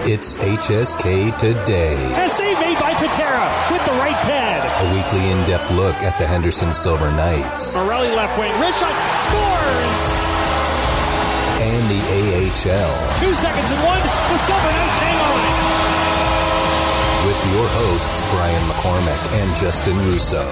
It's HSK Today. Essay made by Patera with the right pad. A weekly in-depth look at the Henderson Silver Knights. Morelli left wing. Wrist shot. Scores! And the AHL. 2 seconds and one. The Silver Knights hang on. With your hosts, Brian McCormick and Justin Russo.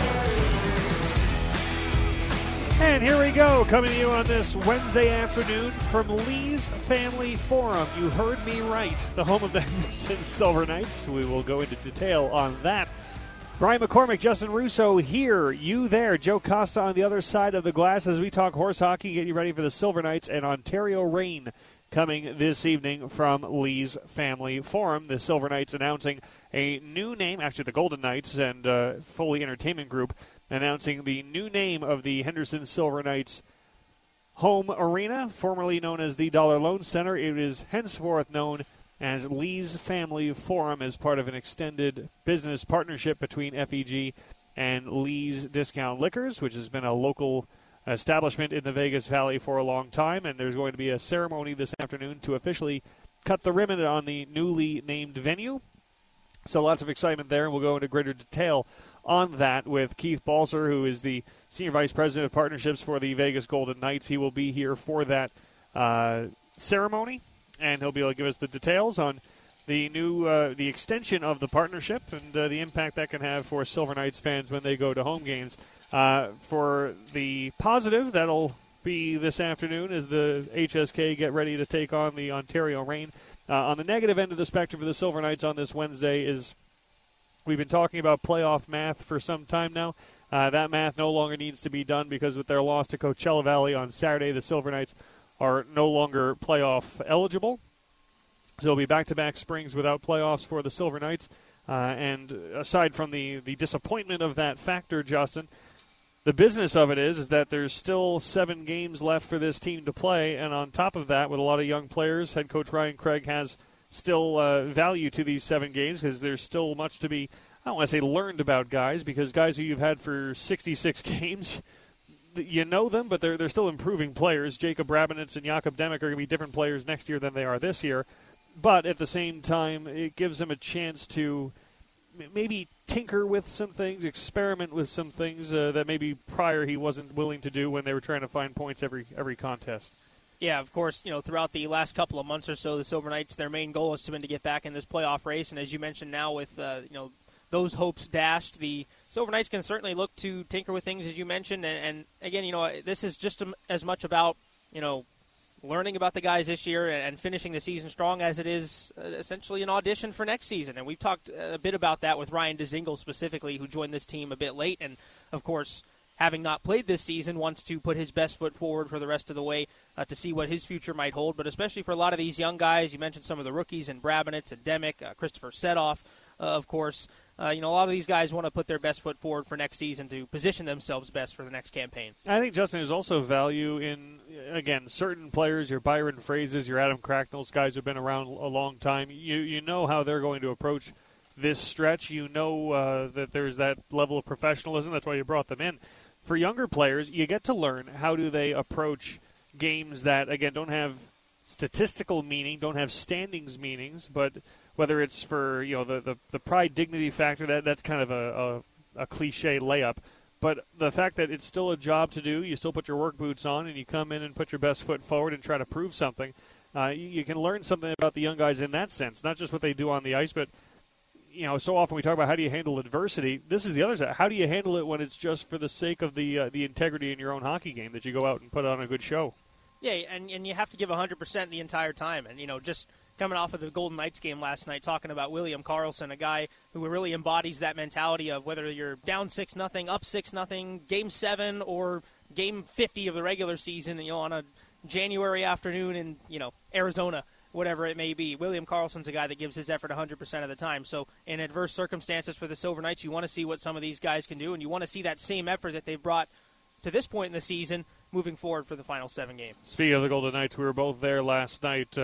And here we go, coming to you on this Wednesday afternoon from Lee's Family Forum. You heard me right, the home of the Henderson Silver Knights. We will go into detail on that. Brian McCormick, Justin Russo here, you there. Joe Costa on the other side of the glass as we talk horse hockey, get you ready for the Silver Knights and Ontario Reign coming this evening from Lee's Family Forum. The Silver Knights announcing a new name, actually the Golden Knights and Foley Entertainment Group, announcing the new name of the Henderson Silver Knights home arena, formerly known as the Dollar Loan Center. It is henceforth known as Lee's Family Forum as part of an extended business partnership between FEG and Lee's Discount Liquors, which has been a local establishment in the Vegas Valley for a long time. And there's going to be a ceremony this afternoon to officially cut the ribbon on the newly named venue. So lots of excitement there, and we'll go into greater detail on that with Keith Balser, who is the Senior Vice President of Partnerships for the Vegas Golden Knights. He will be here for that ceremony, and he'll be able to give us the details on the new, the extension of the partnership and the impact that can have for Silver Knights fans when they go to home games. For the positive, that'll be this afternoon as the HSK get ready to take on the Ontario Reign. On the negative end of the spectrum for the Silver Knights on this Wednesday is we've been talking about playoff math for some time now. That math no longer needs to be done because with their loss to Coachella Valley on Saturday, the Silver Knights are no longer playoff eligible. So it'll be back-to-back springs without playoffs for the Silver Knights. And aside from the disappointment of that factor, Justin, the business of it is that there's still 7 games left for this team to play. And on top of that, with a lot of young players, head coach Ryan Craig has still value to these 7 games because there's still much to be, I don't want to say learned about guys, because guys who you've had for 66 games, you know them, but they're still improving players. Jacob Rabinets and Jakub Demek are going to be different players next year than they are this year. But at the same time, it gives them a chance to maybe tinker with some things, experiment with some things that maybe prior he wasn't willing to do when they were trying to find points every contest. Yeah, of course, throughout the last couple of months or so, the Silver Knights, their main goal has been to get back in this playoff race. And as you mentioned now with, those hopes dashed, the Silver Knights can certainly look to tinker with things, as you mentioned. And again, this is just as much about, learning about the guys this year and finishing the season strong as it is essentially an audition for next season. And we've talked a bit about that with Ryan Dzingel specifically, who joined this team a bit late. And, of course, having not played this season, wants to put his best foot forward for the rest of the way to see what his future might hold. But especially for a lot of these young guys, you mentioned some of the rookies and Brabinets and Demek, Christopher Setoff, of course. A lot of these guys want to put their best foot forward for next season to position themselves best for the next campaign. I think, Justin, there's also value in, again, certain players, your Byron Phrases, your Adam Cracknells, guys who have been around a long time. You know how they're going to approach this stretch. You know that there's that level of professionalism. That's why you brought them in. For younger players, you get to learn how do they approach games that, again, don't have statistical meaning, don't have standings meanings, but whether it's for the pride dignity factor, that's kind of a cliche layup. But the fact that it's still a job to do, you still put your work boots on and you come in and put your best foot forward and try to prove something. You can learn something about the young guys in that sense, not just what they do on the ice, but so often we talk about how do you handle adversity. This is the other side. How do you handle it when it's just for the sake of the integrity in your own hockey game that you go out and put on a good show? Yeah, and you have to give 100% the entire time. And, just coming off of the Golden Knights game last night, talking about William Karlsson, a guy who really embodies that mentality of whether you're down 6-0, up 6-0, Game 7 or Game 50 of the regular season, on a January afternoon in, Arizona, whatever it may be. William Karlsson's a guy that gives his effort 100% of the time. So in adverse circumstances for the Silver Knights, you want to see what some of these guys can do, and you want to see that same effort that they've brought to this point in the season moving forward for the final 7 games. Speaking of the Golden Knights, we were both there last night.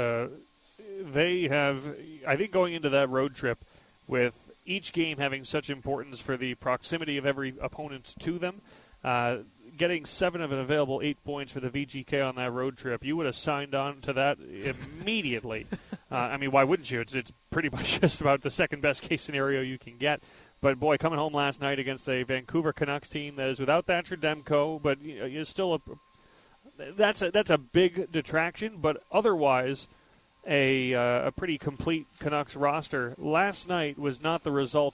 They have, I think, going into that road trip with each game having such importance for the proximity of every opponent to them, getting 7 of an available 8 points for the VGK on that road trip, you would have signed on to that immediately. I mean, why wouldn't you? It's pretty much just about the second best case scenario you can get. But boy, coming home last night against a Vancouver Canucks team that is without Thatcher Demko, but you're still that's a big detraction. But otherwise, a pretty complete Canucks roster. Last night was not the result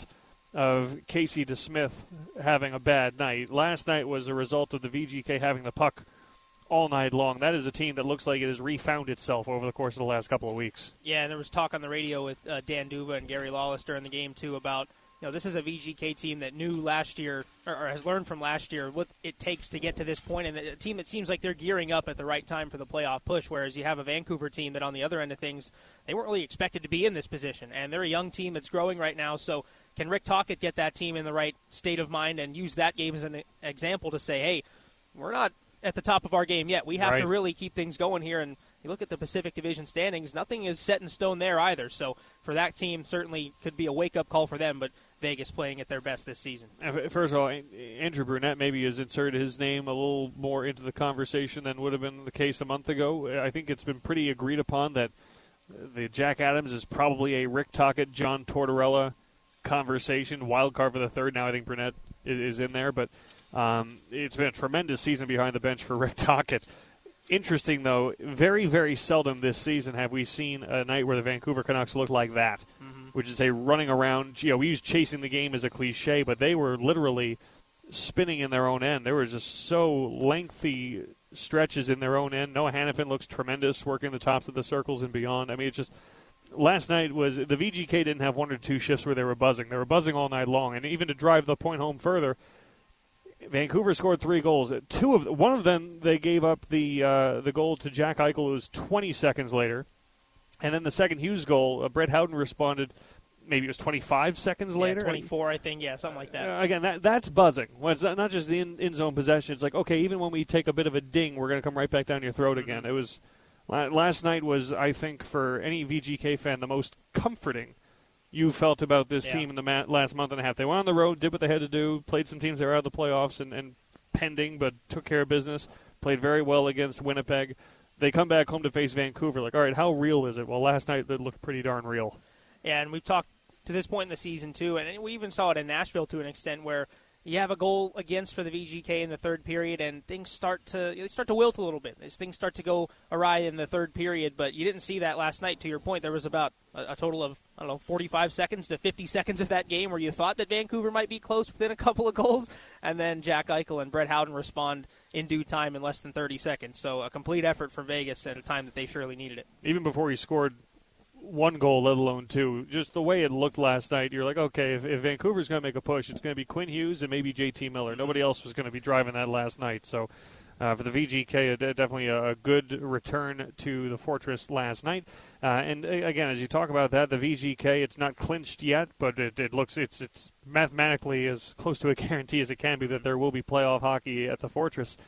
of Casey DeSmith having a bad night. Last night was a result of the VGK having the puck all night long. That is a team that looks like it has refound itself over the course of the last couple of weeks. Yeah, and there was talk on the radio with Dan Duva and Gary Lawless during the game, too, about this is a VGK team that knew last year, or has learned from last year, what it takes to get to this point, and a team that seems like they're gearing up at the right time for the playoff push, whereas you have a Vancouver team that on the other end of things, they weren't really expected to be in this position, and they're a young team that's growing right now, so can Rick Tocchet get that team in the right state of mind and use that game as an example to say, hey, we're not at the top of our game yet. We have to really keep things going here, and you look at the Pacific Division standings, nothing is set in stone there either, so for that team, certainly could be a wake-up call for them, but Vegas playing at their best this season. First of all, Andrew Brunette maybe has inserted his name a little more into the conversation than would have been the case a month ago. I think it's been pretty agreed upon that the Jack Adams is probably a Rick Tocchet, John Tortorella conversation. Wild card for the third. Now I think Brunette is in there, but it's been a tremendous season behind the bench for Rick Tocchet. Interesting, though, very, very seldom this season have we seen a night where the Vancouver Canucks look like that. Which is a running around. We use chasing the game as a cliche, but they were literally spinning in their own end. There were just so lengthy stretches in their own end. Noah Hannafin looks tremendous working the tops of the circles and beyond. I mean, it's just last night was the VGK didn't have one or two shifts where they were buzzing. They were buzzing all night long, and even to drive the point home further, Vancouver scored 3 goals. One of them they gave up the goal to Jack Eichel. It was 20 seconds later. And then the second Hughes goal, Brett Howden responded, maybe it was 25 seconds later. 24, I think, something like that. Again, that's buzzing. Well, it's not just the in-zone possession. It's like, okay, even when we take a bit of a ding, we're going to come right back down your throat again. It was last night was, I think, for any VGK fan, the most comforting you felt about this team in the last month and a half. They went on the road, did what they had to do, played some teams that were out of the playoffs and pending, but took care of business, played very well against Winnipeg. They come back home to face Vancouver. Like, all right, how real is it? Well, last night it looked pretty darn real. Yeah, and we've talked to this point in the season, too, and we even saw it in Nashville to an extent where you have a goal against for the VGK in the third period, and things start to wilt a little bit. Things start to go awry in the third period, but you didn't see that last night. To your point, there was about a total of, 45 seconds to 50 seconds of that game where you thought that Vancouver might be close within a couple of goals, and then Jack Eichel and Brett Howden respond in due time in less than 30 seconds. So a complete effort for Vegas at a time that they surely needed it. Even before he scored one goal, let alone two, just the way it looked last night, you're like, okay, if Vancouver's going to make a push, it's going to be Quinn Hughes and maybe JT Miller. Nobody else was going to be driving that last night. So for the VGK, definitely a good return to the Fortress last night. And again, as you talk about that, the VGK, it's not clinched yet, but it looks it's mathematically as close to a guarantee as it can be that there will be playoff hockey at the Fortress.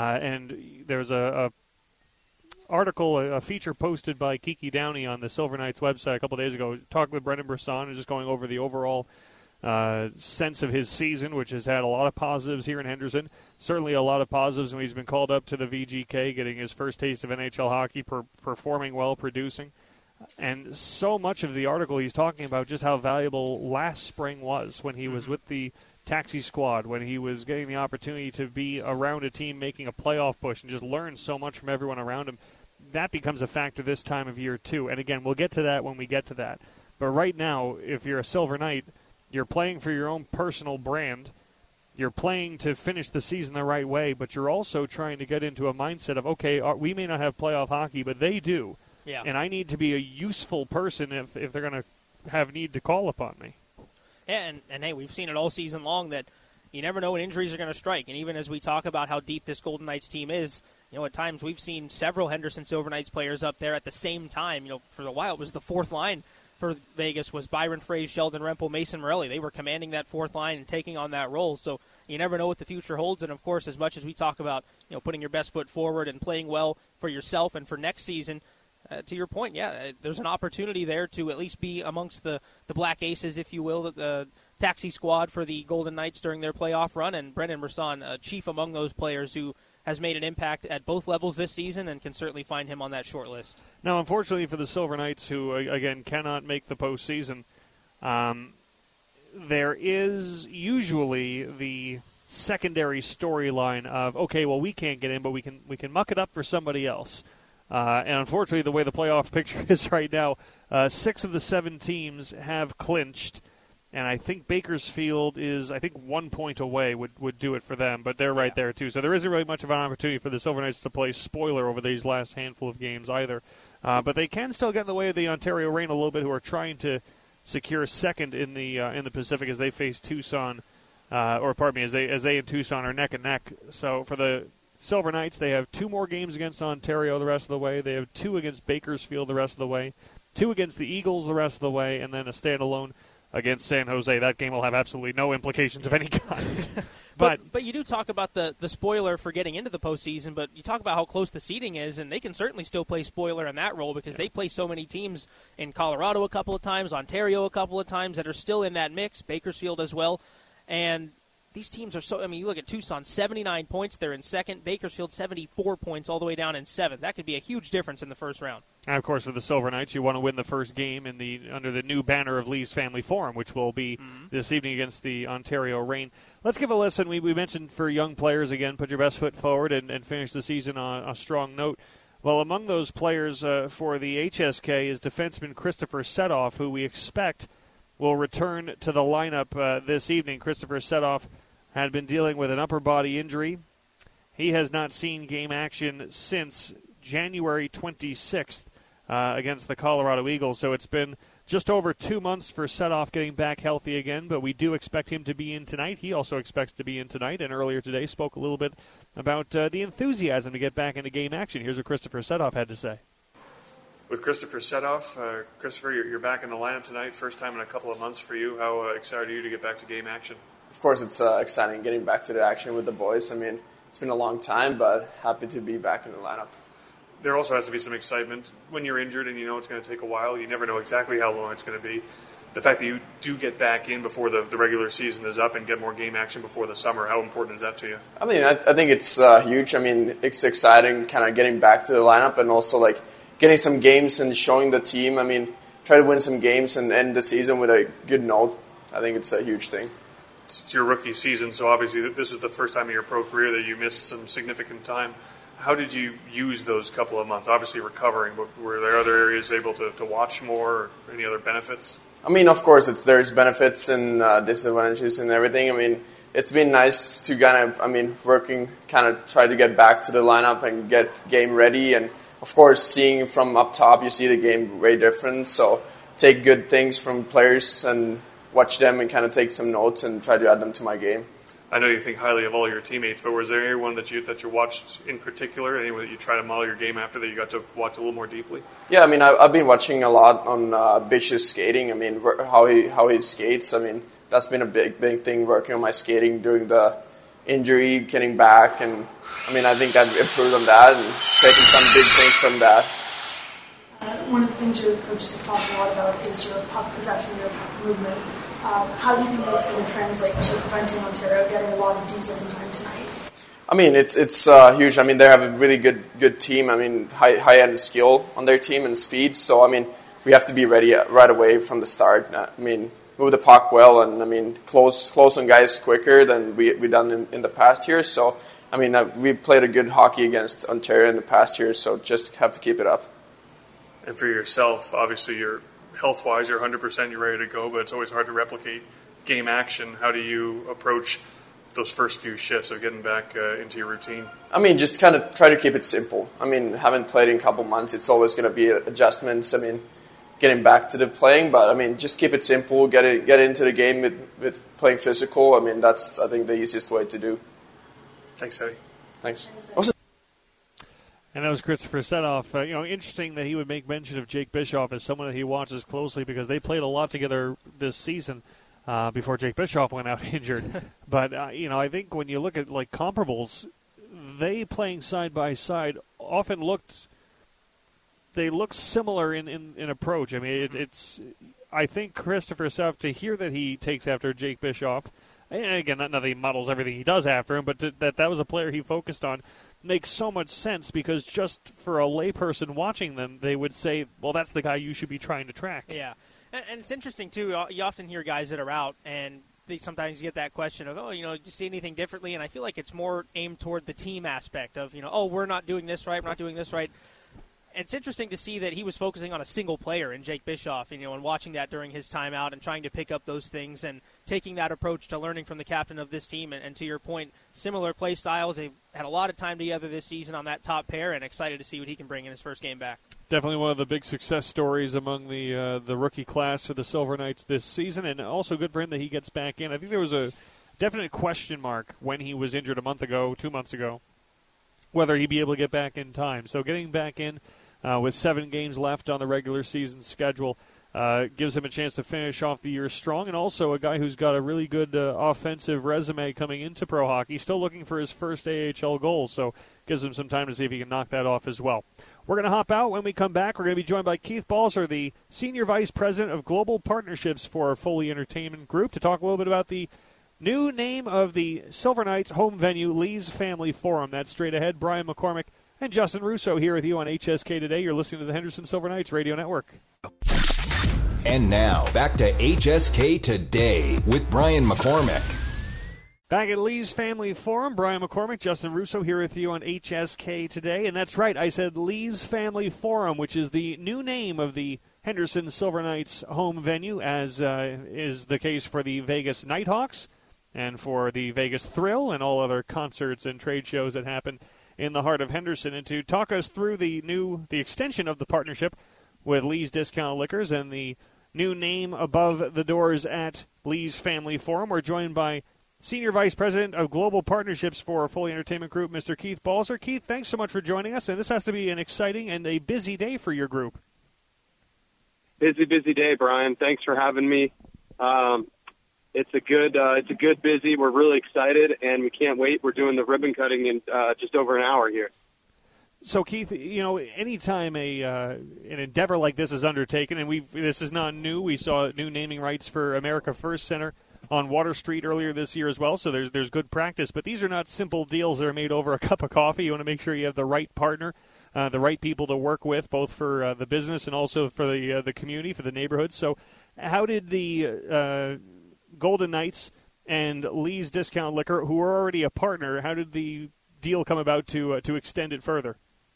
And there's a feature posted by Kiki Downey on the Silver Knights website a couple of days ago, talking with Brendan Brisson and just going over the overall sense of his season, which has had a lot of positives here in Henderson. Certainly a lot of positives when he's been called up to the VGK, getting his first taste of NHL hockey, performing well, producing. And so much of the article he's talking about just how valuable last spring was when he was with the taxi squad, when he was getting the opportunity to be around a team making a playoff push and just learn so much from everyone around him. That becomes a factor this time of year, too. And again, we'll get to that when we get to that. But right now, if you're a Silver Knight, you're playing for your own personal brand. You're playing to finish the season the right way, but you're also trying to get into a mindset of, okay, we may not have playoff hockey, but they do. Yeah. And I need to be a useful person if they're going to have need to call upon me. Yeah, and hey, we've seen it all season long that you never know when injuries are going to strike. And even as we talk about how deep this Golden Knights team is, at times we've seen several Henderson Silver Knights players up there at the same time. For a while it was the fourth line for Vegas was Byron Froese, Sheldon Rempel, Mason Morelli. They were commanding that fourth line and taking on that role. So you never know what the future holds. And, of course, as much as we talk about, putting your best foot forward and playing well for yourself and for next season, to your point, there's an opportunity there to at least be amongst the Black Aces, if you will, the taxi squad for the Golden Knights during their playoff run. And Brendan Brisson, chief among those players who has made an impact at both levels this season and can certainly find him on that short list. Now, unfortunately for the Silver Knights, who, again, cannot make the postseason, there is usually the secondary storyline of, okay, well, we can't get in, but we can muck it up for somebody else. And unfortunately, the way the playoff picture is right now, 6 of the 7 teams have clinched, and I think Bakersfield is, 1 point away would do it for them, but they're right there too. So there isn't really much of an opportunity for the Silver Knights to play spoiler over these last handful of games either. But they can still get in the way of the Ontario Reign a little bit, who are trying to secure second in the Pacific as they face Tucson, as they and Tucson are neck and neck. So for the Silver Knights, they have 2 more games against Ontario the rest of the way. They have 2 against Bakersfield the rest of the way, 2 against the Eagles the rest of the way, and then a standalone against San Jose. That game will have absolutely no implications of any kind. But you do talk about the spoiler for getting into the postseason, but you talk about how close the seeding is, and they can certainly still play spoiler in that role because they play so many teams in Colorado a couple of times, Ontario a couple of times that are still in that mix, Bakersfield as well. And these teams are you look at Tucson, 79 points. They're in second. Bakersfield, 74 points all the way down in seventh. That could be a huge difference in the first round. And, of course, for the Silver Knights, you want to win the first game under the new banner of Lee's Family Forum, which will be this evening against the Ontario Reign. Let's give a listen. We mentioned for young players, again, put your best foot forward and finish the season on a strong note. Well, among those players for the HSK is defenseman Christopher Setoff, who we expect will return to the lineup this evening. Christopher Setoff had been dealing with an upper body injury. He has not seen game action since January 26th against the Colorado Eagles. So it's been just over 2 months for Setoff getting back healthy again, but we do expect him to be in tonight. He also expects to be in tonight, and earlier today spoke a little bit about the enthusiasm to get back into game action. Here's what Christopher Setoff had to say. With Christopher Setoff, Christopher, you're back in the lineup tonight, first time in a couple of months for you. How excited are you to get back to game action? Of course, it's exciting getting back to the action with the boys. I mean, it's been a long time, but happy to be back in the lineup. There also has to be some excitement when you're injured and you know it's going to take a while. You never know exactly how long it's going to be. The fact that you do get back in before the regular season is up and get more game action before the summer, how important is that to you? I mean, I think it's huge. I mean, it's exciting kind of getting back to the lineup and also like getting some games and showing the team. I mean, try to win some games and end the season with a good note. I think it's a huge thing. It's your rookie season, so obviously this is the first time in your pro career that you missed some significant time. How did you use those couple of months? Obviously recovering, but were there other areas able to watch more or any other benefits? I mean, of course, there's benefits and disadvantages and everything. I mean, it's been nice to try to get back to the lineup and get game ready. And, of course, seeing from up top, you see the game way different. So take good things from players and watch them and kind of take some notes and try to add them to my game. I know you think highly of all your teammates, but was there anyone that you watched in particular, anyone that you try to model your game after that you got to watch a little more deeply? Yeah, I mean, I've been watching a lot on Bish's skating. I mean, how he skates. I mean, that's been a big thing, working on my skating during the injury, getting back. And, I mean, I think I've improved on that and taken some big things from that. One of the things your coaches have talked a lot about is your puck possession, your puck movement. How do you think that's going to translate to preventing Ontario getting a lot of Ds every time tonight? I mean, it's huge. I mean, they have a really good team. I mean, high-end skill on their team and speed. So, I mean, we have to be ready right away from the start. I mean, move the puck well and, I mean, close on guys quicker than we've done in the past year. So, I mean, we played a good hockey against Ontario in the past year, so just have to keep it up. And for yourself, obviously, you're health-wise, you're 100%, you're ready to go, but it's always hard to replicate game action. How do you approach those first few shifts of getting back into your routine? I mean, just kind of try to keep it simple. I mean, haven't played in a couple months. It's always going to be adjustments. I mean, getting back to the playing, but I mean, just keep it simple. Get into the game with playing physical. I mean, that's, I think, the easiest way to do. Thanks, Eddie. Thanks. And that was Christopher Setoff. Interesting that he would make mention of Jake Bischoff as someone that he watches closely because they played a lot together this season before Jake Bischoff went out injured. But, I think when you look at, like, comparables, they playing side by side often looked similar in approach. I mean, I think Christopher Setoff, to hear that he takes after Jake Bischoff, and again, not that he models everything he does after him, but that was a player he focused on. makes so much sense because just for a layperson watching them, they would say, well, that's the guy you should be trying to track. Yeah. And it's interesting, too. You often hear guys that are out, and they sometimes get that question of, do you see anything differently? And I feel like it's more aimed toward the team aspect of, we're not doing this right, we're not doing this right. It's interesting to see that he was focusing on a single player in Jake Bischoff, and watching that during his timeout and trying to pick up those things and taking that approach to learning from the captain of this team. And to your point, similar play styles. They've had a lot of time together this season on that top pair, and excited to see what he can bring in his first game back. Definitely one of the big success stories among the rookie class for the Silver Knights this season, and also good for him that he gets back in. I think there was a definite question mark when he was injured 2 months ago, whether he'd be able to get back in time. So getting back in with 7 games left on the regular season schedule gives him a chance to finish off the year strong, and also a guy who's got a really good offensive resume coming into pro hockey, still looking for his first AHL goal, so gives him some time to see if he can knock that off as well. We're going to hop out. When we come back, we're going to be joined by Keith Balzer, the Senior Vice President of Global Partnerships for Foley Entertainment Group, to talk a little bit about the new name of the Silver Knights home venue, Lee's Family Forum. That's straight ahead. Brian McCormick and Justin Russo here with you on HSK Today. You're listening to the Henderson Silver Knights Radio Network. And now, back to HSK Today with Brian McCormick. Back at Lee's Family Forum, Brian McCormick, Justin Russo here with you on HSK Today. And that's right, I said Lee's Family Forum, which is the new name of the Henderson Silver Knights home venue, as is the case for the Vegas Nighthawks and for the Vegas Thrill and all other concerts and trade shows that happen in the heart of Henderson. And to talk us through the extension of the partnership with Lee's Discount Liquors and the new name above the doors at Lee's Family Forum, we're joined by Senior Vice President of Global Partnerships for Foley Entertainment Group, Mr. Keith Balzer. Keith, thanks so much for joining us, and this has to be an exciting and a busy day for your group. Busy day, Brian. Thanks for having me. It's a good busy. We're really excited, and we can't wait. We're doing the ribbon cutting in just over an hour here. So, Keith, anytime an endeavor like this is undertaken, and this is not new. We saw new naming rights for America First Center on Water Street earlier this year as well, so there's good practice. But these are not simple deals that are made over a cup of coffee. You want to make sure you have the right partner, the right people to work with, both for the business and also for the community, for the neighborhood. So how did the Golden Knights and Lee's Discount Liquor, who are already a partner, how did the deal come about to extend it further?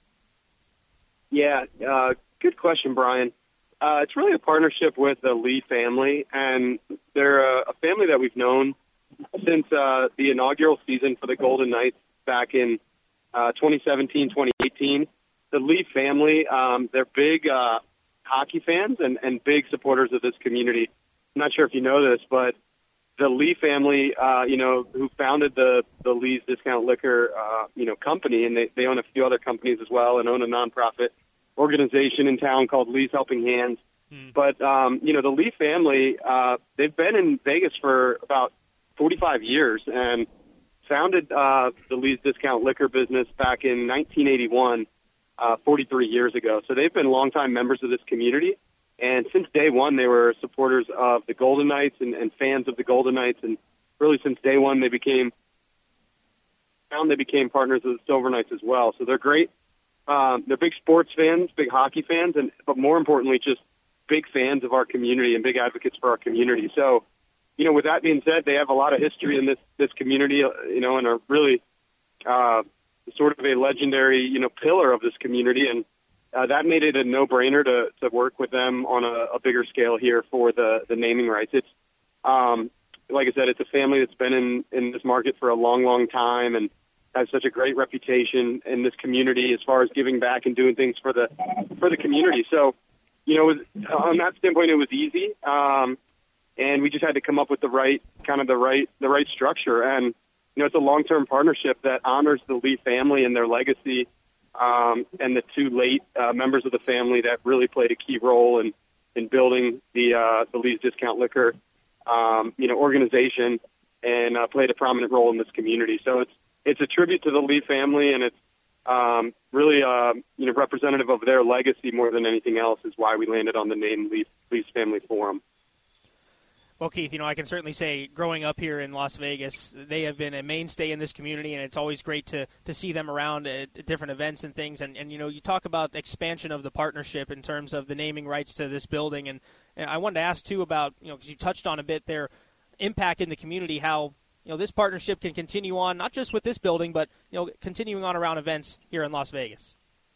Yeah, good question, Brian. It's really a partnership with the Lee family, and they're a family that we've known since the inaugural season for the Golden Knights back in 2017, 2018. The Lee family, they're big hockey fans and big supporters of this community. I'm not sure if you know this, but the Lee family, who founded the Lee's Discount Liquor, company, and they own a few other companies as well and own a nonprofit organization in town called Lee's Helping Hands. But, the Lee family, they've been in Vegas for about 45 years and founded the Lee's Discount Liquor business back in 1981, 43 years ago. So they've been longtime members of this community. And since day one, they were supporters of the Golden Knights and fans of the Golden Knights. And really since day one, they became partners of the Silver Knights as well. So they're great. They're big sports fans, big hockey fans, but more importantly, just big fans of our community and big advocates for our community. So, with that being said, they have a lot of history in this community, and are really sort of a legendary, pillar of this community. And that made it a no-brainer to work with them on a bigger scale here for the naming rights. It's, like I said, it's a family that's been in this market for a long, long time and has such a great reputation in this community as far as giving back and doing things for the community. So, on that standpoint, it was easy, and we just had to come up with the right structure. And it's a long-term partnership that honors the Lee family and their legacy, and the two late members of the family that really played a key role in building the Lee's Discount Liquor, organization, and played a prominent role in this community. So it's a tribute to the Lee family, and it's really representative of their legacy more than anything else is why we landed on the name Lee's Family Forum. Well, Keith, I can certainly say growing up here in Las Vegas, they have been a mainstay in this community, and it's always great to see them around at different events and things. And you talk about the expansion of the partnership in terms of the naming rights to this building. And I wanted to ask, too, about, because you touched on a bit their impact in the community, how, this partnership can continue on, not just with this building, but, continuing on around events here in Las Vegas.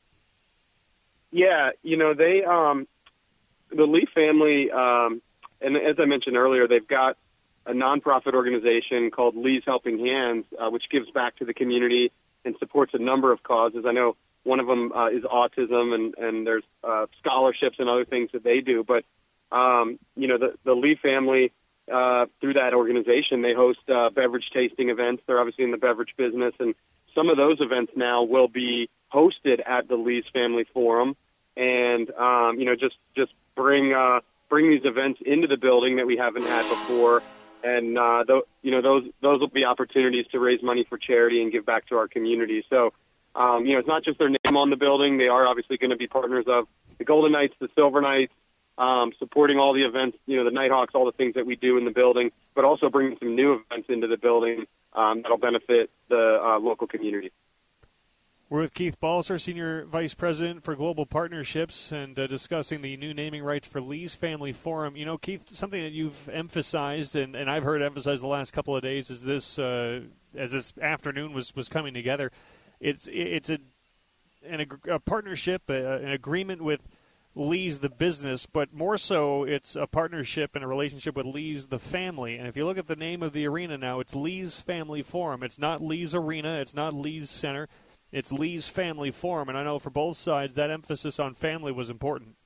Yeah, the Lee family, and as I mentioned earlier, they've got a nonprofit organization called Lee's Helping Hands, which gives back to the community and supports a number of causes. I know one of them is autism, and there's scholarships and other things that they do. But, the Lee family, through that organization, they host beverage tasting events. They're obviously in the beverage business, and some of those events now will be hosted at the Lee's Family Forum. And, just bring these events into the building that we haven't had before, and those will be opportunities to raise money for charity and give back to our community. So, it's not just their name on the building; they are obviously going to be partners of the Golden Knights, the Silver Knights, supporting all the events, the Nighthawks, all the things that we do in the building, but also bringing some new events into the building that'll benefit the local community. We're with Keith Balser, Senior Vice President for Global Partnerships, and discussing the new naming rights for Lee's Family Forum. Keith, something that you've emphasized, and I've heard emphasized the last couple of days, is this, as this afternoon was coming together, it's a partnership, an agreement with Lee's the business, but more so it's a partnership and a relationship with Lee's the family. And if you look at the name of the arena now, it's Lee's Family Forum. It's not Lee's Arena. It's not Lee's Center. It's Lee's Family Forum, and I know for both sides that emphasis on family was important.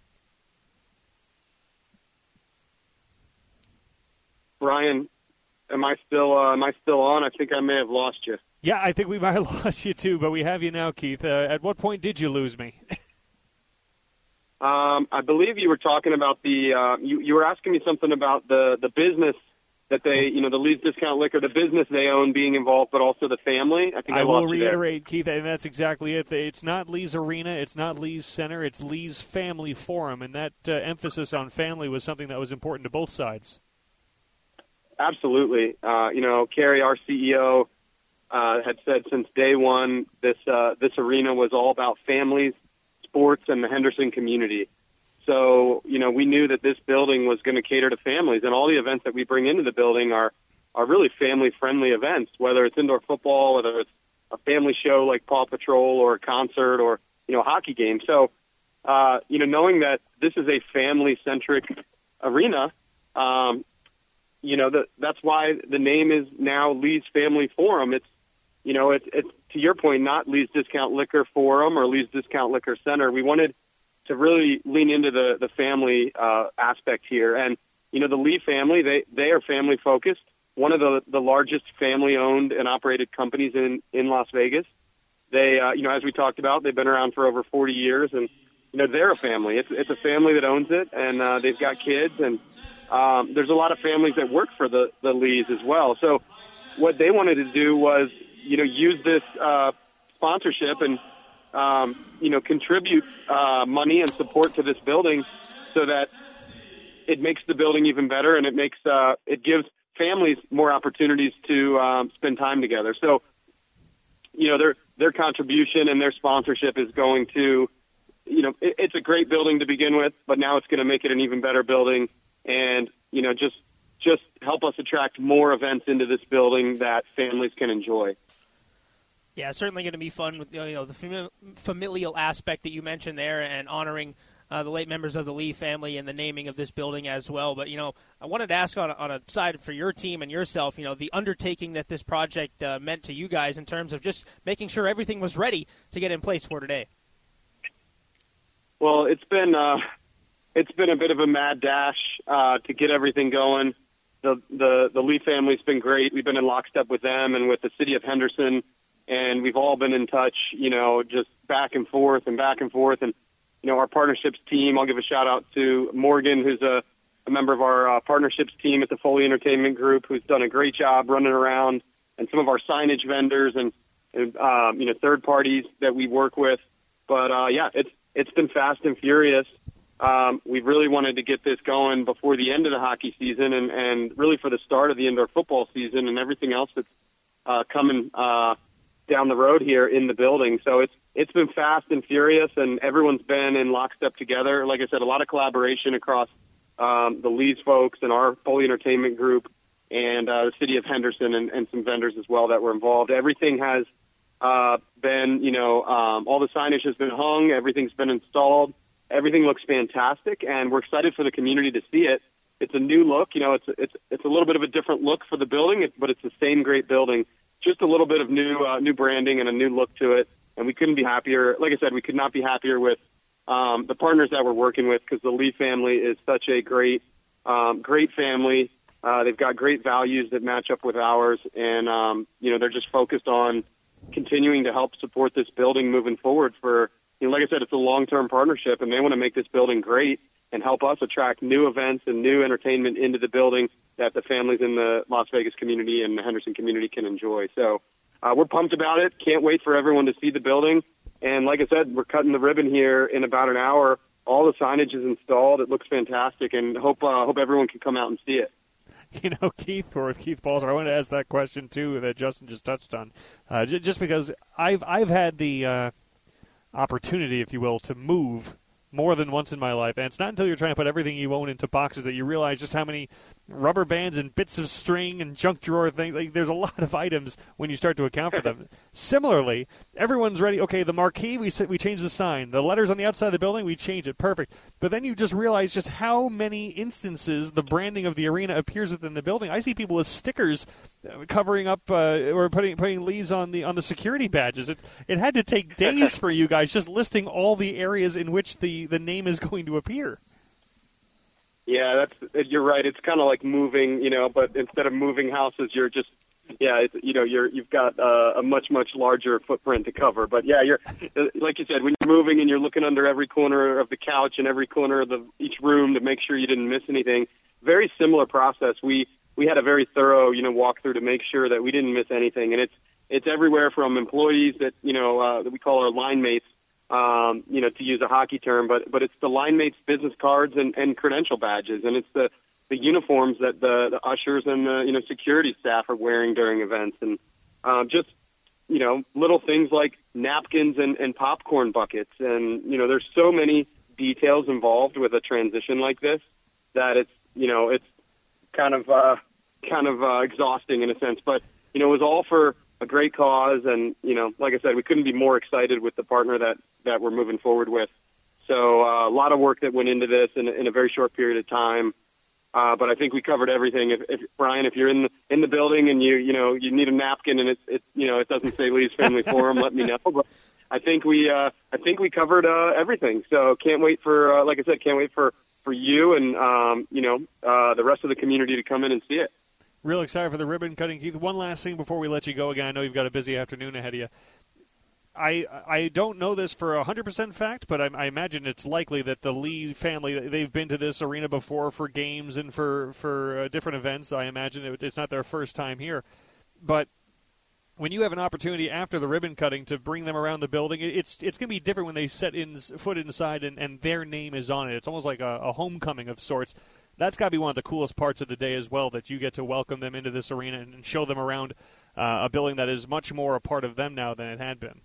Brian, am I still on? I think I may have lost you. Yeah, I think we might have lost you too, but we have you now, Keith. At what point did you lose me? I believe you were talking about you were asking me something about the business that they, the Lee's Discount Liquor, the business they own being involved, but also the family. I think I will reiterate, Keith, and that's exactly it. It's not Lee's Arena, it's not Lee's Center, it's Lee's Family Forum, and that emphasis on family was something that was important to both sides. Absolutely. Carrie, our CEO, had said since day one this arena was all about families, sports, and the Henderson community. So, we knew that this building was going to cater to families, and all the events that we bring into the building are really family-friendly events, whether it's indoor football, whether it's a family show like Paw Patrol or a concert or, a hockey game. So, knowing that this is a family-centric arena, that's why the name is now Lee's Family Forum. It's to your point, not Lee's Discount Liquor Forum or Lee's Discount Liquor Center. We wanted to really lean into the family aspect here. And, the Lee family, they are family focused, one of the largest family owned and operated companies in Las Vegas. They, as we talked about, they've been around for over 40 years and, they're a family. It's a family that owns it, and they've got kids, and there's a lot of families that work for the Lees as well. So what they wanted to do was, use this sponsorship and contribute money and support to this building so that it makes the building even better, and it gives families more opportunities to spend time together. So, their contribution and their sponsorship is going to, it's a great building to begin with, but now it's going to make it an even better building, and just help us attract more events into this building that families can enjoy. Yeah, certainly going to be fun with the familial aspect that you mentioned there, and honoring the late members of the Lee family and the naming of this building as well. But I wanted to ask on a side for your team and yourself, the undertaking that this project meant to you guys in terms of just making sure everything was ready to get in place for today. Well, it's been a bit of a mad dash to get everything going. The Lee family's been great. We've been in lockstep with them and with the city of Henderson. And we've all been in touch, just back and forth. And, our partnerships team, I'll give a shout out to Morgan, who's a member of our partnerships team at the Foley Entertainment Group, who's done a great job running around, and some of our signage vendors and third parties that we work with. But, it's been fast and furious. we really wanted to get this going before the end of the hockey season and really for the start of the indoor football season and everything else that's coming down the road here in the building. So it's been fast and furious, and everyone's been in lockstep together. Like I said, a lot of collaboration across the Lee's folks and our Foley Entertainment Group and the city of Henderson and some vendors as well that were involved. Everything has been, all the signage has been hung, everything's been installed. Everything looks fantastic, and we're excited for the community to see it. It's a new look. It's a little bit of a different look for the building, but it's the same great building. Just a little bit of new branding and a new look to it, and we couldn't be happier. Like I said, we could not be happier with the partners that we're working with, because the Lee family is such a great family. They've got great values that match up with ours, and they're just focused on continuing to help support this building moving forward for. Like I said, it's a long-term partnership, and they want to make this building great and help us attract new events and new entertainment into the building that the families in the Las Vegas community and the Henderson community can enjoy. So we're pumped about it. Can't wait for everyone to see the building. And like I said, we're cutting the ribbon here in about an hour. All the signage is installed. It looks fantastic, and hope everyone can come out and see it. Keith Balzer, I wanted to ask that question, too, that Justin just touched on, just because I've had the opportunity, if you will, to move more than once in my life. And it's not until you're trying to put everything you own into boxes that you realize just how many rubber bands and bits of string and junk drawer things. Like, there's a lot of items when you start to account for them. Similarly, everyone's ready. Okay, the marquee, we change the sign. The letters on the outside of the building, we change it. Perfect. But then you just realize just how many instances the branding of the arena appears within the building. I see people with stickers covering up or putting Lee's on the security badges. It had to take days for you guys just listing all the areas in which the name is going to appear. Yeah, you're right. It's kind of like moving, but instead of moving houses, you're just, you've got a much larger footprint to cover. But yeah, you're like you said, when you're moving and you're looking under every corner of the couch and every corner of each room to make sure you didn't miss anything. Very similar process. We had a very thorough, walkthrough to make sure that we didn't miss anything, and it's everywhere from employees that that we call our line mates. To use a hockey term, but it's the line mates' business cards and credential badges, and it's the uniforms that the ushers and the security staff are wearing during events, and just little things like napkins and popcorn buckets, and there's so many details involved with a transition like this that it's kind of exhausting in a sense, but it was all for a great cause, and like I said, we couldn't be more excited with the partner that we're moving forward with. So a lot of work that went into this in a very short period of time. But I think we covered everything. If Brian, if you're in the building and you need a napkin and it doesn't say Lee's Family Forum, let me know. But I think we covered everything. So can't wait for like I said, can't wait for you and the rest of the community to come in and see it. Real excited for the ribbon cutting. Keith, one last thing before we let you go again. I know you've got a busy afternoon ahead of you. I don't know this for 100% fact, but I imagine it's likely that the Lee family, they've been to this arena before for games and for different events. I imagine it's not their first time here. But when you have an opportunity after the ribbon cutting to bring them around the building, it's going to be different when they set foot inside and their name is on it. It's almost like a homecoming of sorts. That's got to be one of the coolest parts of the day as well, that you get to welcome them into this arena and show them around a building that is much more a part of them now than it had been.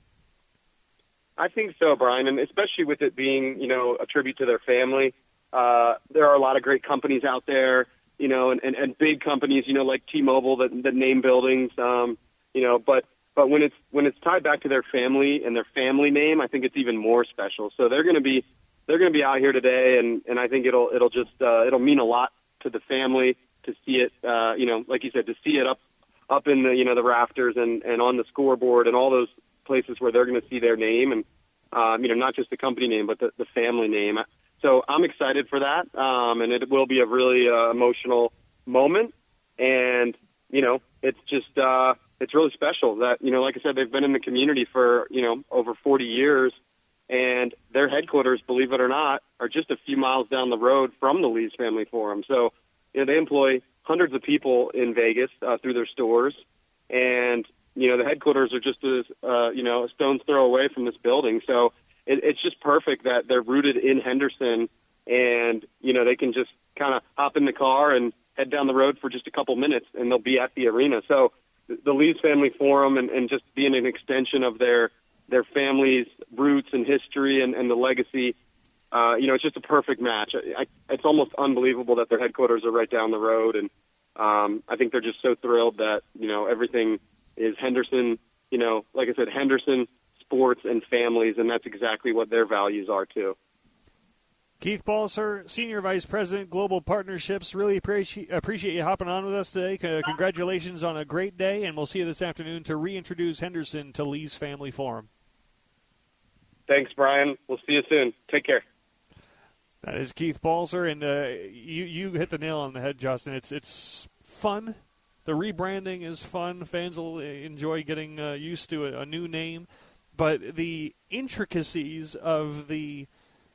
I think so, Brian, and especially with it being, a tribute to their family. There are a lot of great companies out there, and big companies, like T-Mobile that name buildings, but when it's tied back to their family and their family name, I think it's even more special. So they're going to be out here today, and I think it'll mean a lot to the family to see it, like you said, to see it up in the rafters and on the scoreboard and all those places where they're going to see their name and, not just the company name, but the family name. So I'm excited for that. And it will be a really emotional moment. And, it's just, it's really special that, like I said, they've been in the community for, over 40 years, and their headquarters, believe it or not, are just a few miles down the road from the Lee's Family Forum. So, they employ hundreds of people in Vegas through their stores, and the headquarters are just a stone's throw away from this building. So it's just perfect that they're rooted in Henderson, and, they can just kind of hop in the car and head down the road for just a couple minutes, and they'll be at the arena. So the Lees Family Forum and just being an extension of their family's roots and history and the legacy, it's just a perfect match. It's almost unbelievable that their headquarters are right down the road, and I think they're just so thrilled that, everything is Henderson, like I said, Henderson, sports, and families, and that's exactly what their values are, too. Keith Balser, Senior Vice President, Global Partnerships. Really appreciate you hopping on with us today. Congratulations on a great day, and we'll see you this afternoon to reintroduce Henderson to Lees Family Forum. Thanks, Brian. We'll see you soon. Take care. That is Keith Balser, and you hit the nail on the head, Justin. It's fun. The rebranding is fun. Fans will enjoy getting used to a new name, but the intricacies of the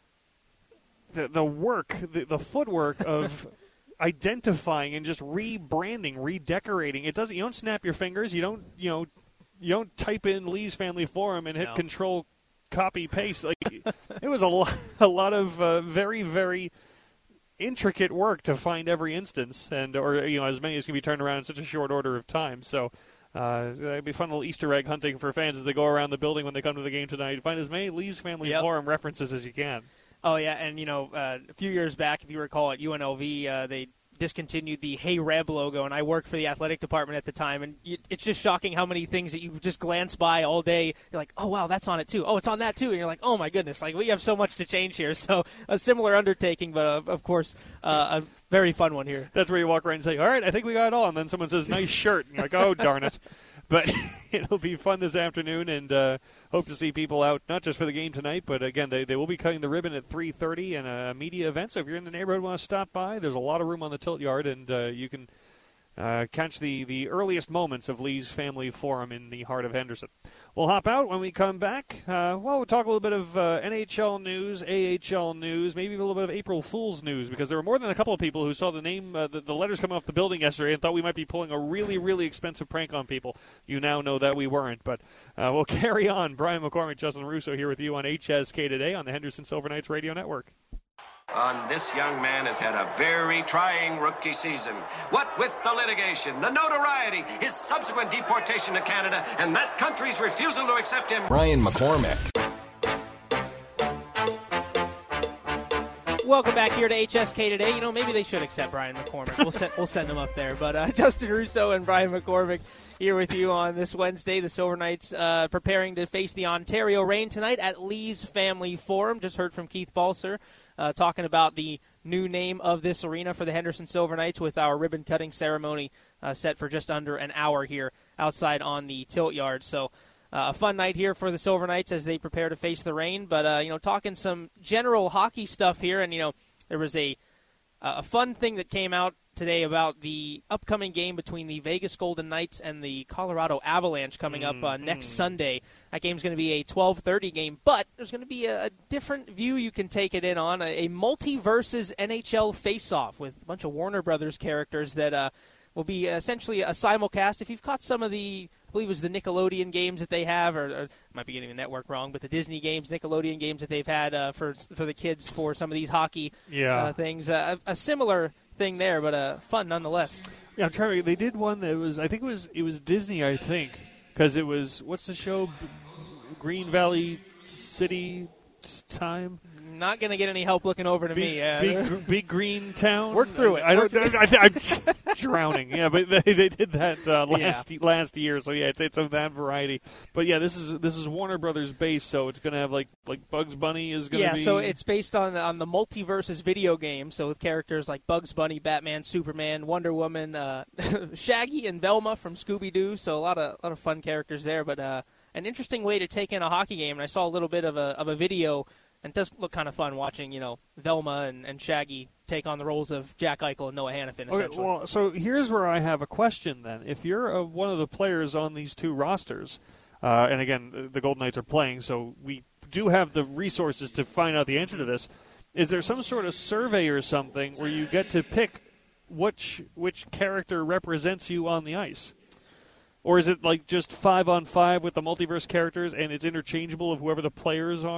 work, the footwork of identifying and just rebranding, redecorating. You don't snap your fingers. You don't type in Lees Family Forum and hit Control copy paste. Like it was a lot of very, very intricate work to find every instance, or as many as can be turned around in such a short order of time. So it'd be fun little Easter egg hunting for fans as they go around the building when they come to the game tonight. Find as many Lees Family Forum references as you can. Oh, yeah, and, a few years back, if you recall, at UNLV, they discontinued the Hey Reb logo, and I worked for the athletic department at the time, and it's just shocking how many things that you just glance by all day. You're like, oh, wow, that's on it, too. Oh, it's on that, too. And you're like, oh, my goodness, we have so much to change here. So a similar undertaking, but, of course, a very fun one here. That's where you walk around and say, all right, I think we got it all, and then someone says, nice shirt. And you're like, oh, darn it. But it'll be fun this afternoon, and hope to see people out, not just for the game tonight, but, again, they will be cutting the ribbon at 3:30 and a media event. So if you're in the neighborhood and want to stop by, there's a lot of room on the tilt yard, and you can catch the earliest moments of Lees Family Forum in the heart of Henderson. We'll hop out when we come back. We'll talk a little bit of NHL news, AHL news, maybe a little bit of April Fool's news, because there were more than a couple of people who saw the name, the letters coming off the building yesterday and thought we might be pulling a really, really expensive prank on people. You now know that we weren't, but we'll carry on. Brian McCormick, Justin Russo here with you on HSK Today on the Henderson Silver Knights Radio Network. This young man has had a very trying rookie season. What with the litigation, the notoriety, his subsequent deportation to Canada, and that country's refusal to accept him. Brian McCormick. Welcome back here to HSK Today. Maybe they should accept Brian McCormick. We'll send him up there. But Justin Russo and Brian McCormick here with you on this Wednesday. The Silver Knights preparing to face the Ontario Reign tonight at Lees Family Forum. Just heard from Keith Balser. Talking about the new name of this arena for the Henderson Silver Knights with our ribbon-cutting ceremony set for just under an hour here outside on the tilt yard. So a fun night here for the Silver Knights as they prepare to face the Reign. But, talking some general hockey stuff here, and, there was a fun thing that came out today about the upcoming game between the Vegas Golden Knights and the Colorado Avalanche coming up next Sunday. That game's going to be a 12:30 game, but there's going to be a different view you can take it in on, a multi-versus NHL face-off with a bunch of Warner Brothers characters that will be essentially a simulcast. If you've caught some of the, I believe it was the Nickelodeon games that they have, or might be getting the network wrong, but the Disney games, Nickelodeon games that they've had for the kids for some of these hockey things, a similar thing there, but fun nonetheless. Yeah, I'm trying to. They did one that was, I think it was Disney, I think, because it was, what's the show? Green Valley City Time. Not going to get any help looking over to me. Big Green Town. Work through it. I'm drowning. Yeah, but they did that last year. So yeah, it's of that variety. But yeah, this is Warner Brothers based, so it's going to have like Bugs Bunny is going to be. Yeah, so it's based on the multiverses video game. So with characters like Bugs Bunny, Batman, Superman, Wonder Woman, Shaggy, and Velma from Scooby Doo. So a lot of fun characters there. But an interesting way to take in a hockey game. And I saw a little bit of a video. And it does look kind of fun watching, Velma and Shaggy take on the roles of Jack Eichel and Noah Hannafin, essentially. Okay, well, so here's where I have a question then. If you're one of the players on these two rosters, and again, the Golden Knights are playing, so we do have the resources to find out the answer to this, is there some sort of survey or something where you get to pick which character represents you on the ice? Or is it like just 5-on-5 with the multiverse characters and it's interchangeable of whoever the players are?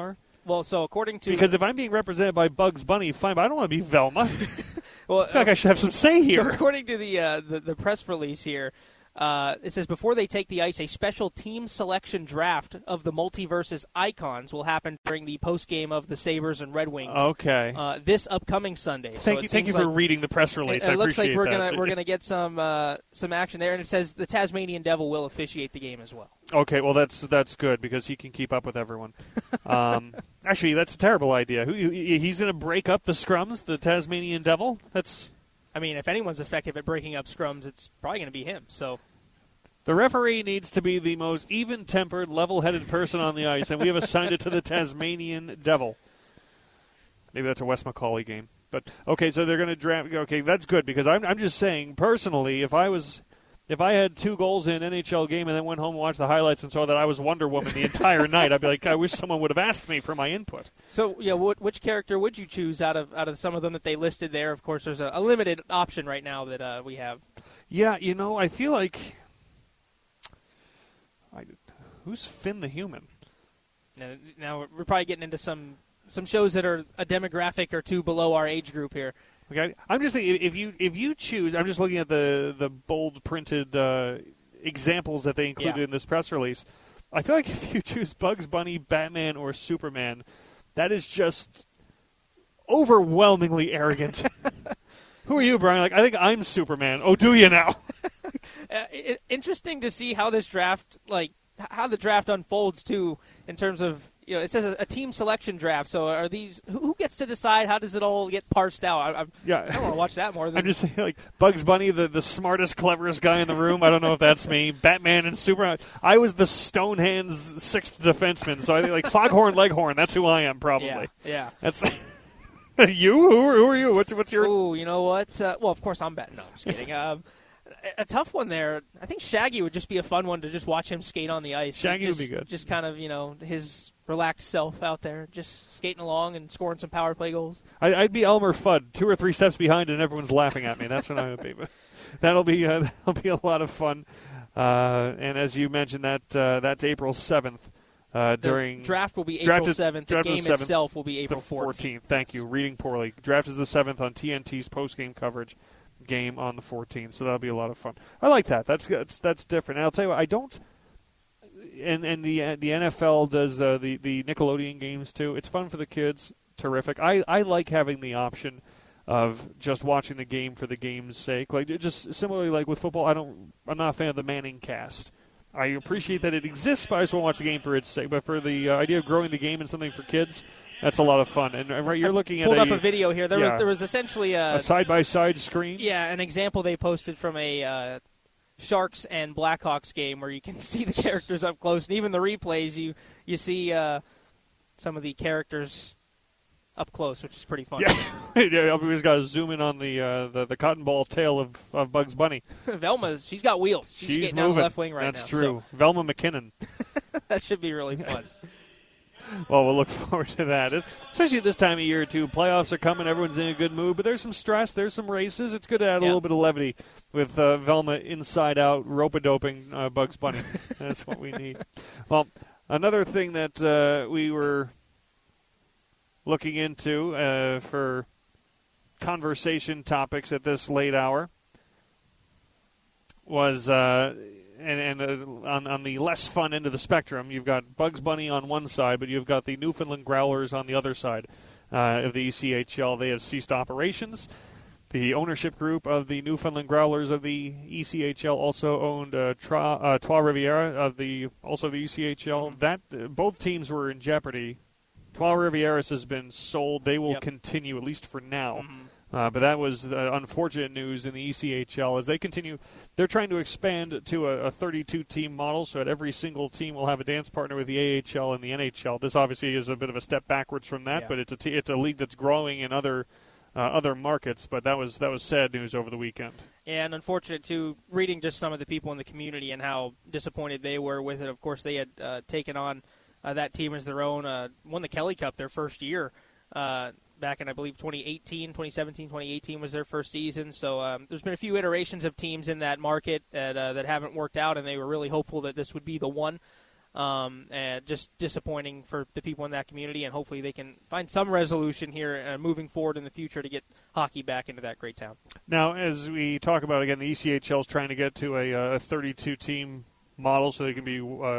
Well, so according to... Because if I'm being represented by Bugs Bunny, fine, but I don't want to be Velma. Well, I feel like I should have some say here. So according to the press release here, it says before they take the ice, a special team selection draft of the Multiverse's icons will happen during the postgame of the Sabres and Red Wings. Okay. This upcoming Sunday. Thank you for reading the press release. It looks like we're that. we're gonna get some action there, and it says the Tasmanian Devil will officiate the game as well. Okay, well that's good because he can keep up with everyone. Actually, that's a terrible idea. He's going to break up the scrums, the Tasmanian Devil. I mean, if anyone's effective at breaking up scrums, it's probably going to be him. So, the referee needs to be the most even-tempered, level-headed person on the ice, and we have assigned it to the Tasmanian Devil. Maybe that's a Wes Macaulay game. But okay, so they're going to draft. Okay, that's good because I'm just saying personally, if I had 2 goals in an NHL game and then went home and watched the highlights and saw that I was Wonder Woman the entire night, I'd be like, I wish someone would have asked me for my input. So, yeah, which character would you choose out of some of them that they listed there? Of course, there's a limited option right now that we have. Yeah, I feel like who's Finn the Human? Now we're probably getting into some shows that are a demographic or two below our age group here. Okay, I'm just thinking if you choose, I'm just looking at the bold printed examples that they included in this press release. I feel like if you choose Bugs Bunny, Batman, or Superman, that is just overwhelmingly arrogant. Who are you, Brian? Like, I think I'm Superman. Oh, do you now? Interesting to see how this draft, how the draft unfolds too, in terms of. It says a team selection draft. So are these who gets to decide? How does it all get parsed out? I don't want to watch that more. I'm just saying, like Bugs Bunny, the smartest, cleverest guy in the room. I don't know if that's me. Batman and Superman. I was the Stonehands 6th defenseman. So I think like Foghorn Leghorn. That's who I am probably. Yeah. That's you. Who are you? What's your? Oh, you know what? Well, of course I'm betting. No, I'm just kidding. A tough one there. I think Shaggy would just be a fun one to just watch him skate on the ice. Shaggy would be good. Just kind of, his relaxed self out there, just skating along and scoring some power play goals. I'd be Elmer Fudd, 2 or 3 steps behind, and everyone's laughing at me. That's what I would be. But that'll be a lot of fun. And as you mentioned, that's April 7th. During draft will be April 7th. The game itself will be April 14th. Thank you. Reading poorly. Draft is the 7th on TNT's post-game coverage. Game on the 14th, so that'll be a lot of fun. I like that. That's different. And I'll tell you what, I don't. And the NFL does the Nickelodeon games too. It's fun for the kids. Terrific. I like having the option of just watching the game for the game's sake. Like just similarly like with football, I'm not a fan of the Manning cast. I appreciate that it exists, but I just want to watch the game for its sake. But for the idea of growing the game and something for kids. That's a lot of fun, and right, you're looking at pulled up a video here. There was essentially a side-by-side screen. Yeah, an example they posted from a Sharks and Blackhawks game where you can see the characters up close, and even the replays you see some of the characters up close, which is pretty fun. Yeah, everybody's got to zoom in on the cotton ball tail of Bugs Bunny. Velma's she's got wheels. She's skating moving down the left wing right now. That's true. So. Velma McKinnon. That should be really fun. Well, we'll look forward to that. Especially this time of year, too. Playoffs are coming. Everyone's in a good mood. But there's some stress. There's some races. It's good to add a little bit of levity with Velma inside-out rope-a-doping Bugs Bunny. That's what we need. Well, another thing that we were looking into for conversation topics at this late hour was... And on the less fun end of the spectrum, you've got Bugs Bunny on one side, but you've got the Newfoundland Growlers on the other side of the ECHL. They have ceased operations. The ownership group of the Newfoundland Growlers of the ECHL also owned Trois-Rivières of the ECHL. That both teams were in jeopardy. Trois-Rivières has been sold. They will continue, at least for now. Mm-hmm. But that was unfortunate news in the ECHL as they continue. They're trying to expand to a 32-team model, so that every single team will have a dance partner with the AHL and the NHL. This obviously is a bit of a step backwards from that, but it's a league that's growing in other markets. But that was sad news over the weekend. And unfortunate too. Reading just some of the people in the community and how disappointed they were with it. Of course, they had taken on that team as their own. Won the Kelly Cup their first year. Back in, I believe, 2017, 2018 was their first season. So there's been a few iterations of teams in that market that haven't worked out, and they were really hopeful that this would be the one. And just disappointing for the people in that community, and hopefully they can find some resolution here moving forward in the future to get hockey back into that great town. Now, as we talk about, again, the ECHL is trying to get to a 32-team model so they can be,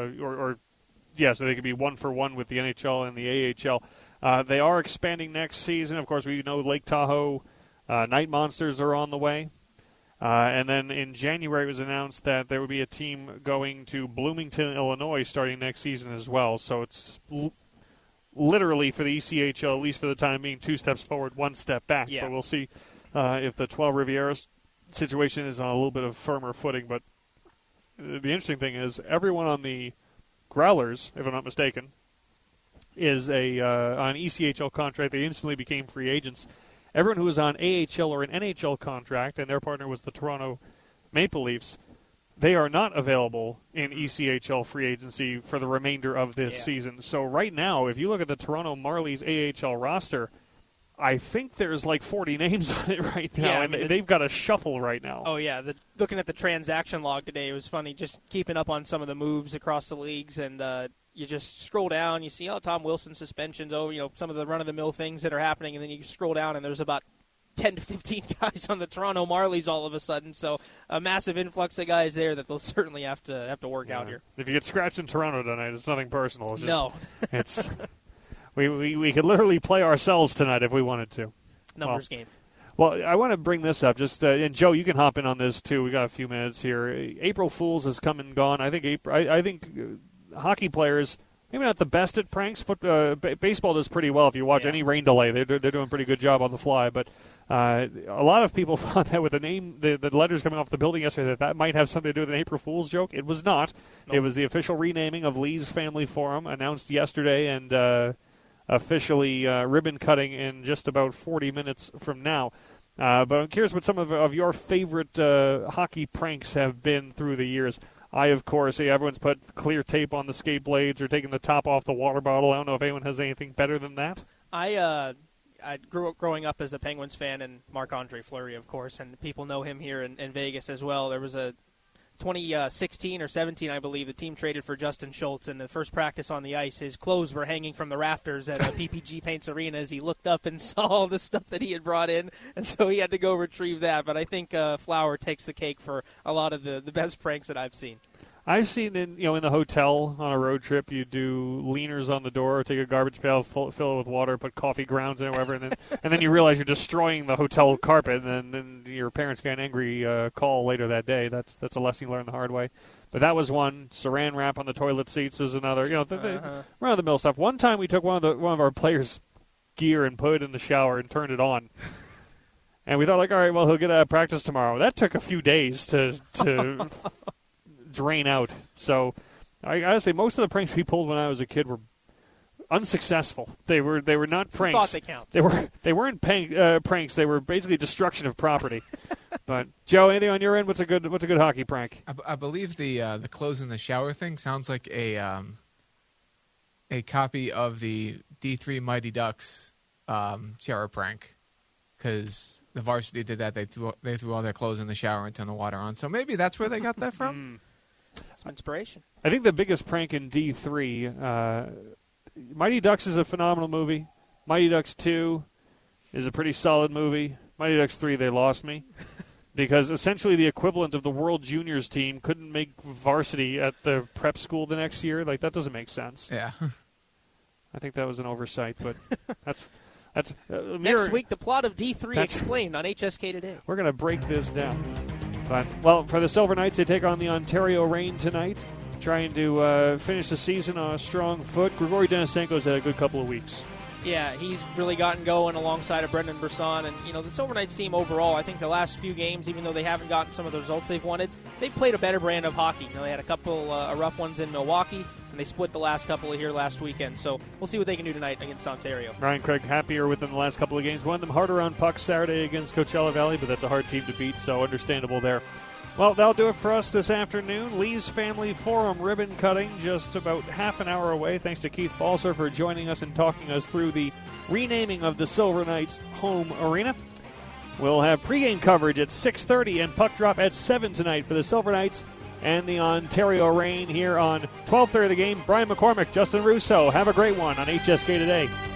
so they can be 1-for-1 with the NHL and the AHL. They are expanding next season. Of course, we know Lake Tahoe Night Monsters are on the way. And then in January it was announced that there would be a team going to Bloomington, Illinois starting next season as well. So it's literally for the ECHL, at least for the time being, 2 steps forward, 1 step back. Yeah. But we'll see if the 12 Riviera situation is on a little bit of firmer footing. But the interesting thing is everyone on the Growlers, if I'm not mistaken, is on an ECHL contract. They instantly became free agents. Everyone who was on AHL or an NHL contract, and their partner was the Toronto Maple Leafs, they are not available in ECHL free agency for the remainder of this season. So right now, if you look at the Toronto Marlies AHL roster, I think there's like 40 names on it right now, and they've got a shuffle right now. Oh, yeah. Looking at the transaction log today, it was funny just keeping up on some of the moves across the leagues, and you just scroll down, you see, Tom Wilson suspensions, some of the run-of-the-mill things that are happening, and then you scroll down, and there's about 10 to 15 guys on the Toronto Marlies all of a sudden. So a massive influx of guys there that they'll certainly have to work out here. If you get scratched in Toronto tonight, it's nothing personal. It's just, no. It's we could literally play ourselves tonight if we wanted to. Numbers game. Well, I want to bring this up. Just and Joe, you can hop in on this too. We got a few minutes here. April Fools has come and gone. I think hockey players, maybe not the best at pranks. Baseball does pretty well if you watch any rain delay. They're doing a pretty good job on the fly. But a lot of people thought that with the name, the letters coming off the building yesterday, that might have something to do with an April Fool's joke. It was not. Nope. It was the official renaming of Lee's Family Forum, announced yesterday, and officially ribbon cutting in just about 40 minutes from now. But I'm curious what some of your favorite hockey pranks have been through the years. I, of course, everyone's put clear tape on the skate blades or taking the top off the water bottle. I don't know if anyone has anything better than that. I grew up growing up as a Penguins fan, and Marc-Andre Fleury, of course, and people know him here in Vegas as well. There was a 2016 or 17, I believe, the team traded for Justin Schultz, and the first practice on the ice, his clothes were hanging from the rafters at PPG Paints Arena as he looked up and saw all the stuff that he had brought in, and so he had to go retrieve that. But I think Flower takes the cake for a lot of the best pranks that I've seen. I've seen in the hotel on a road trip, you do leaners on the door, take a garbage pail, fill it with water, put coffee grounds in it, whatever, and then you realize you're destroying the hotel carpet, and then your parents get an angry call later that day. That's a lesson you learn the hard way. But that was one. Saran wrap on the toilet seats is another. Run-of-the-mill stuff. One time we took one of our players' gear and put it in the shower and turned it on. And we thought, all right, well, he'll get out of practice tomorrow. That took a few days to drain out. So I gotta say, most of the pranks we pulled when I was a kid were unsuccessful. They were not pranks. Thought they count. They weren't pranks. They were basically destruction of property. But Joe, anything on your end? What's a good hockey prank? I believe the clothes in the shower thing sounds like a copy of the D3 Mighty Ducks shower prank, because the varsity did that. They threw all their clothes in the shower and turned the water on. So maybe that's where they got that from. Some inspiration. I think the biggest prank in D3, Mighty Ducks is a phenomenal movie. Mighty Ducks 2 is a pretty solid movie. Mighty Ducks 3, they lost me. Because essentially the equivalent of the World Juniors team couldn't make varsity at the prep school the next year. Like, that doesn't make sense. Yeah. I think that was an oversight, but that's next week, the plot of D3 explained on HSK Today. We're going to break this down. But, well, for the Silver Knights, they take on the Ontario Reign tonight, trying to finish the season on a strong foot. Grigory Denisenko's had a good couple of weeks. Yeah, he's really gotten going alongside of Brendan Brisson. And, the Silver Knights team overall, I think the last few games, even though they haven't gotten some of the results they've wanted, they've played a better brand of hockey. They had a couple rough ones in Milwaukee, and they split the last couple here last weekend. So we'll see what they can do tonight against Ontario. Ryan Craig happier with them the last couple of games. Won them harder on pucks Saturday against Coachella Valley, but that's a hard team to beat, so understandable there. Well, that'll do it for us this afternoon. Lee's Family Forum ribbon cutting just about half an hour away. Thanks to Keith Balser for joining us and talking us through the renaming of the Silver Knights home arena. We'll have pregame coverage at 6:30 and puck drop at 7 tonight for the Silver Knights and the Ontario Reign here on 12:30 the game. Brian McCormick, Justin Russo. Have a great one on HSK Today.